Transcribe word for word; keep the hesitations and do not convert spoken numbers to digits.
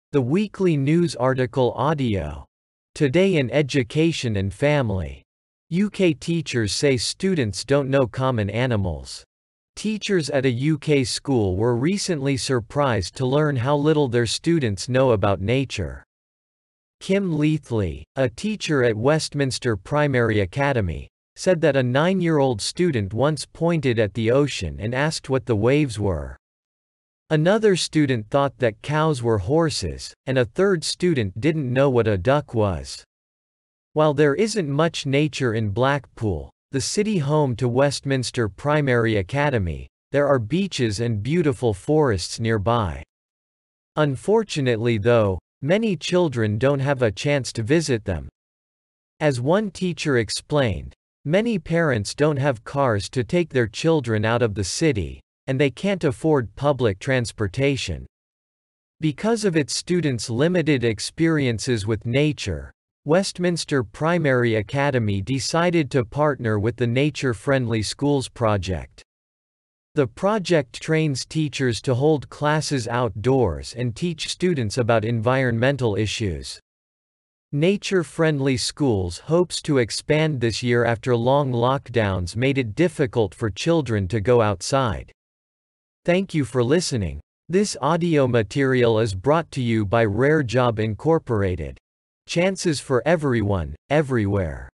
The weekly news article audio. Today in Education and Family. U K teachers say students don't know common animals. Teachers at a U K school were recently surprised to learn how little their students know about nature. Kim Leathley, a teacher at Westminster Primary Academy, said that a nine-year-old student once pointed at the ocean and asked what the waves were. Another student thought that cows were horses, and a third student didn't know what a duck was. While there isn't much nature in Blackpool, the city home to Westminster Primary Academy, there are beaches and beautiful forests nearby. Unfortunately though, many children don't have a chance to visit them. As one teacher explained, many parents don't have cars to take their children out of the city, and they can't afford public transportation. Because of its students' limited experiences with nature, Westminster Primary Academy decided to partner with the Nature Friendly Schools project. The project trains teachers to hold classes outdoors and teach students about environmental issues. Nature Friendly Schools hopes to expand this year after long lockdowns made it difficult for children to go outside. Thank you for listening. This audio material is brought to you by Rare Job Incorporated. Chances for everyone, everywhere.